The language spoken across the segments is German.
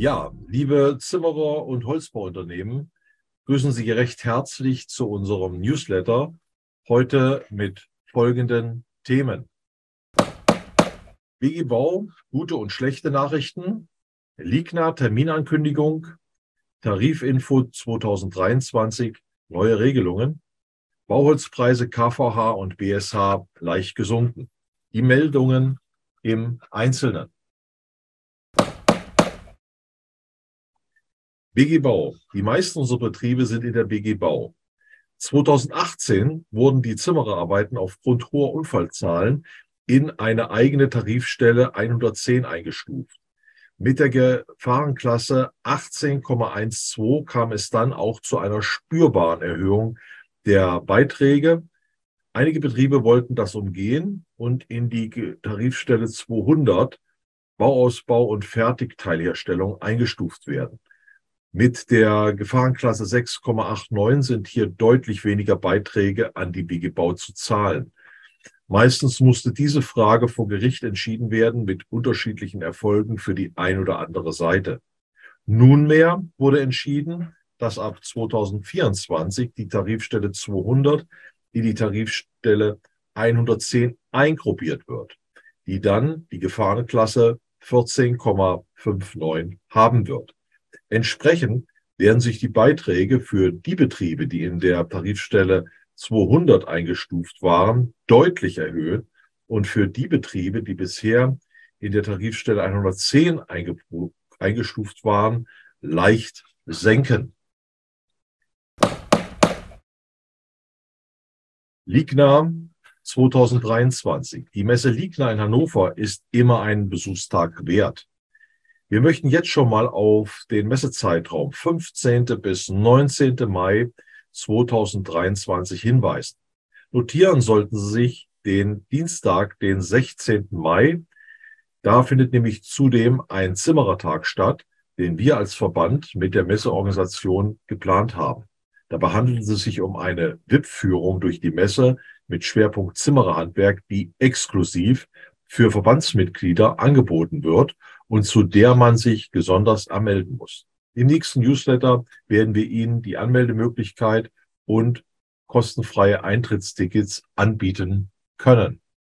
Ja, liebe Zimmerer und Holzbauunternehmen, grüßen Sie recht herzlich zu unserem Newsletter. Heute mit folgenden Themen. WG Bau, gute und schlechte Nachrichten, Ligna Terminankündigung, Tarifinfo 2023, neue Regelungen, Bauholzpreise KVH und BSH leicht gesunken. Die Meldungen im Einzelnen. BG Bau. Die meisten unserer Betriebe sind in der BG Bau. 2018 wurden die Zimmererarbeiten aufgrund hoher Unfallzahlen in eine eigene Tarifstelle 110 eingestuft. Mit der Gefahrenklasse 18,12 kam es dann auch zu einer spürbaren Erhöhung der Beiträge. Einige Betriebe wollten das umgehen und in die Tarifstelle 200 Bauausbau und Fertigteilherstellung eingestuft werden. Mit der Gefahrenklasse 6,89 sind hier deutlich weniger Beiträge an die BG Bau zu zahlen. Meistens musste diese Frage vor Gericht entschieden werden mit unterschiedlichen Erfolgen für die ein oder andere Seite. Nunmehr wurde entschieden, dass ab 2024 die Tarifstelle 200 in die Tarifstelle 110 eingruppiert wird, die dann die Gefahrenklasse 14,59 haben wird. Entsprechend werden sich die Beiträge für die Betriebe, die in der Tarifstelle 200 eingestuft waren, deutlich erhöhen und für die Betriebe, die bisher in der Tarifstelle 110 eingestuft waren, leicht senken. Ligna 2023. Die Messe Ligna in Hannover ist immer einen Besuchstag wert. Wir möchten jetzt schon mal auf den Messezeitraum 15. bis 19. Mai 2023 hinweisen. Notieren sollten Sie sich den Dienstag, den 16. Mai. Da findet nämlich zudem ein Zimmerertag statt, den wir als Verband mit der Messeorganisation geplant haben. Dabei handelt es sich um eine VIP-Führung durch die Messe mit Schwerpunkt Zimmererhandwerk, die exklusiv für Verbandsmitglieder angeboten wird und zu der man sich besonders anmelden muss. Im nächsten Newsletter werden wir Ihnen die Anmeldemöglichkeit und kostenfreie Eintrittstickets anbieten können.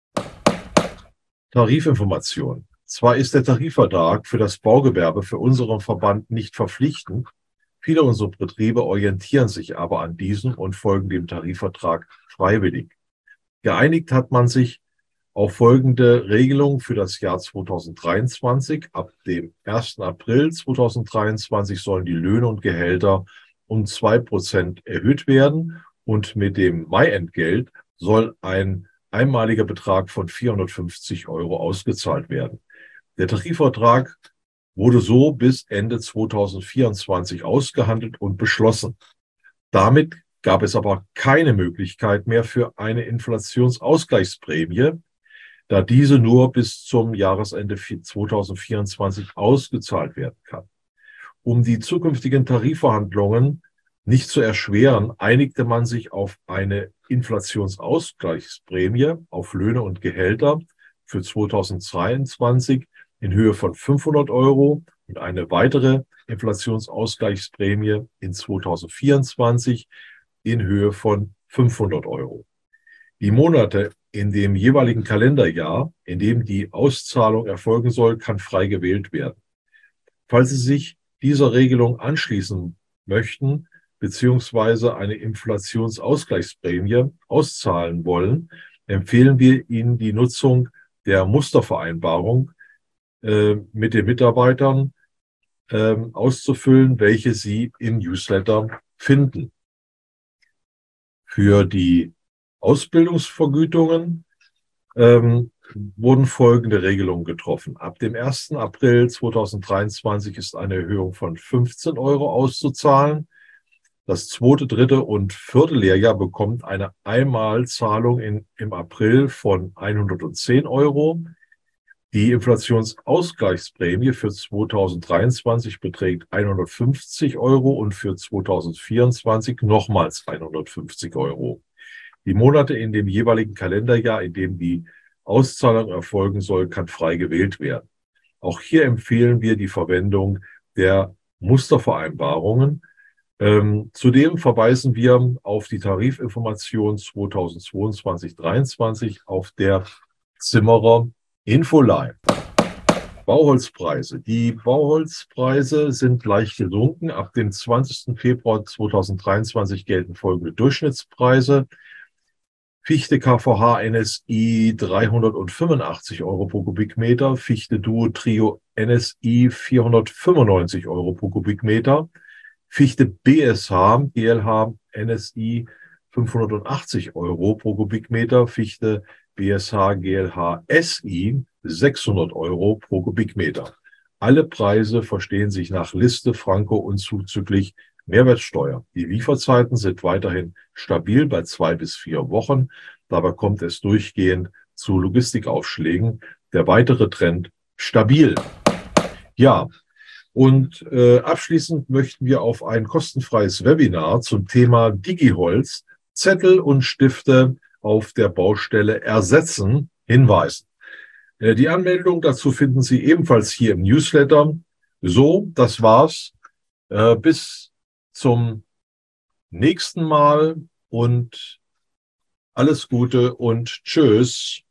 Tarifinformation. Zwar ist der Tarifvertrag für das Baugewerbe für unseren Verband nicht verpflichtend, viele unserer Betriebe orientieren sich aber an diesem und folgen dem Tarifvertrag freiwillig. Geeinigt hat man sich auf folgende Regelung für das Jahr 2023. Ab dem 1. April 2023 sollen die Löhne und Gehälter um 2% erhöht werden und mit dem Mai-Entgelt soll ein einmaliger Betrag von 450 € ausgezahlt werden. Der Tarifvertrag wurde so bis Ende 2024 ausgehandelt und beschlossen. Damit gab es aber keine Möglichkeit mehr für eine Inflationsausgleichsprämie, da diese nur bis zum Jahresende 2024 ausgezahlt werden kann. Um die zukünftigen Tarifverhandlungen nicht zu erschweren, einigte man sich auf eine Inflationsausgleichsprämie auf Löhne und Gehälter für 2022 in Höhe von 500 € und eine weitere Inflationsausgleichsprämie in 2024 in Höhe von 500 €. Die Monate in dem jeweiligen Kalenderjahr, in dem die Auszahlung erfolgen soll, kann frei gewählt werden. Falls Sie sich dieser Regelung anschließen möchten, beziehungsweise eine Inflationsausgleichsprämie auszahlen wollen, empfehlen wir Ihnen die Nutzung der Mustervereinbarung mit den Mitarbeitern auszufüllen, welche Sie im Newsletter finden. Für die Ausbildungsvergütungen wurden folgende Regelungen getroffen. Ab dem 1. April 2023 ist eine Erhöhung von 15 € auszuzahlen. Das 2., 3. und 4. Lehrjahr bekommt eine Einmalzahlung im April von 110 €. Die Inflationsausgleichsprämie für 2023 beträgt 150 € und für 2024 nochmals 150 €. Die Monate in dem jeweiligen Kalenderjahr, in dem die Auszahlung erfolgen soll, kann frei gewählt werden. Auch hier empfehlen wir die Verwendung der Mustervereinbarungen. Zudem verweisen wir auf die Tarifinformation 2022/23 auf der Zimmerer Infoline. Bauholzpreise. Die Bauholzpreise sind leicht gesunken. Ab dem 20. Februar 2023 gelten folgende Durchschnittspreise. Fichte KVH NSI 385 Euro pro Kubikmeter, Fichte Duo Trio NSI 495 Euro pro Kubikmeter, Fichte BSH GLH NSI 580 Euro pro Kubikmeter, Fichte BSH GLH SI 600 Euro pro Kubikmeter. Alle Preise verstehen sich nach Liste Franco und zuzüglich Mehrwertsteuer. Die Lieferzeiten sind weiterhin stabil bei 2 bis 4 Wochen. Dabei kommt es durchgehend zu Logistikaufschlägen. Der weitere Trend stabil. Ja, und abschließend möchten wir auf ein kostenfreies Webinar zum Thema Digiholz, Zettel und Stifte auf der Baustelle ersetzen hinweisen. Die Anmeldung dazu finden Sie ebenfalls hier im Newsletter. So, das war's. Bis zum nächsten Mal und alles Gute und tschüss.